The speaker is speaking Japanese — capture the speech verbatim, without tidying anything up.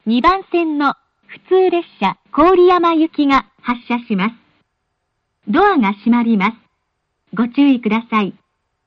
にばん線の普通列車郡山行きが発車します。ドアが閉まります。ご注意ください。